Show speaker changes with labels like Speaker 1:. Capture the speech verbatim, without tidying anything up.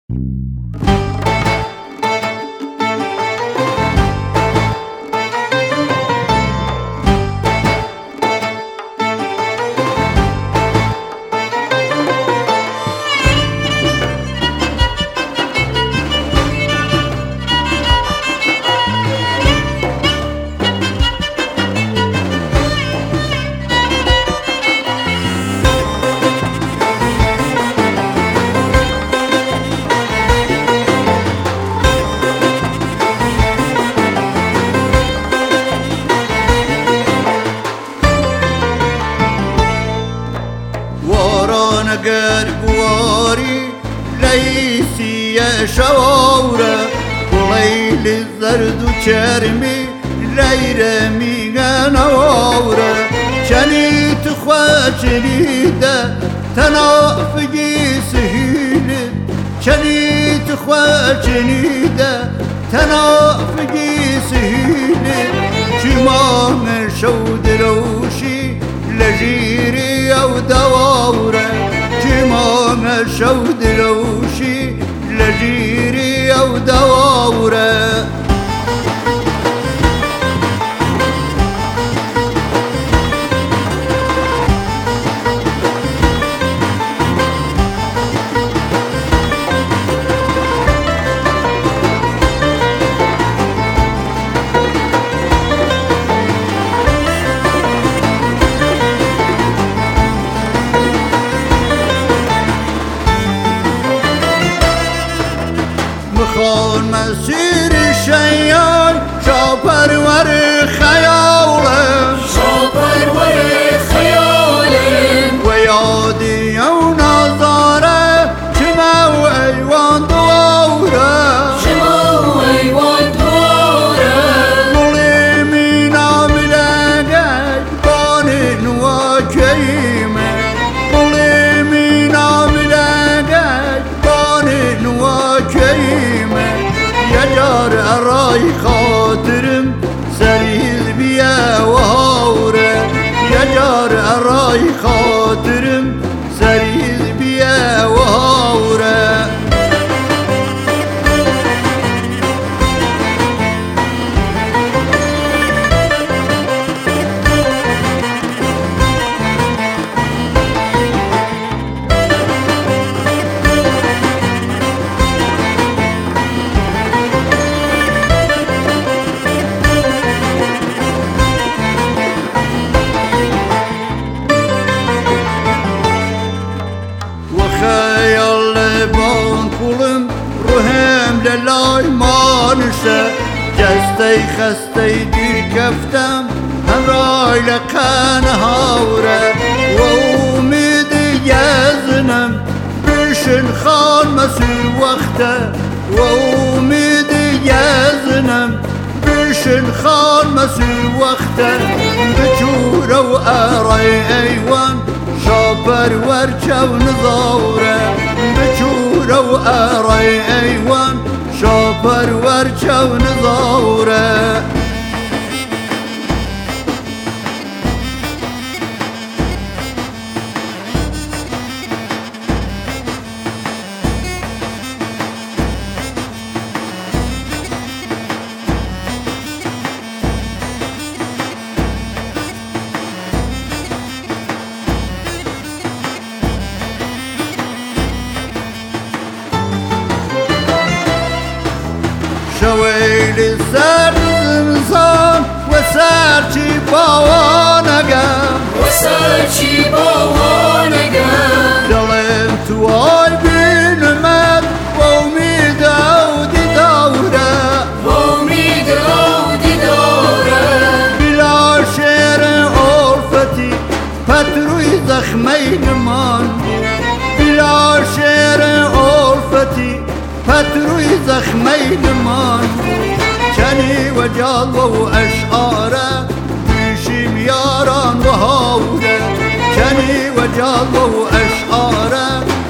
Speaker 1: قربواري ليسي يا شوارة وليل الزرد وشرمي ليرمي نوارة شنيت خواتني ده تنافقي سهيل شنيت خواتني ده تنافقي سهيل شمان شود روشي لجيري أو دوارة جمان شود روشي لجيري أو دوارة خون مسیر شیان شاپر ور خیاله
Speaker 2: شاپر ور خیاله
Speaker 1: و یادی و نظاره شما و ایوان دواره
Speaker 2: شما و ایوان دواره
Speaker 1: مولی مینا ملگه بانی نوا کیمه مولی مینا ملگه بانی نوا کیمه يجار أراي خاطرم سريل بيا وهورة يجار أراي خاطرم سريل بيا وهورة خيال بان كلم روحم للاي مانشه جستي خستي دير كفتم هم راي لقان هاوره واميد يزنم بشن خان مسير وقته واميد يزنم بشن خان مسير وقته بجوره وأراي ايوان شاپر ورچه و نظاره بچوره و آرای ایوان شاپر ورچه و نظاره شويل سر زمزان وسرچی باوانگم
Speaker 2: وسرچی باوانگم
Speaker 1: دلم تو آی بینمد و امید و دیداره
Speaker 2: و امید و دیداره
Speaker 1: بلا شعر عرفتی پتروی زخمی نمان بلا شعر عرفتی پتروی زخمی نمان چنی و جال و اشعاره بیشیم یاران و هاوره چنی و جال و اشعاره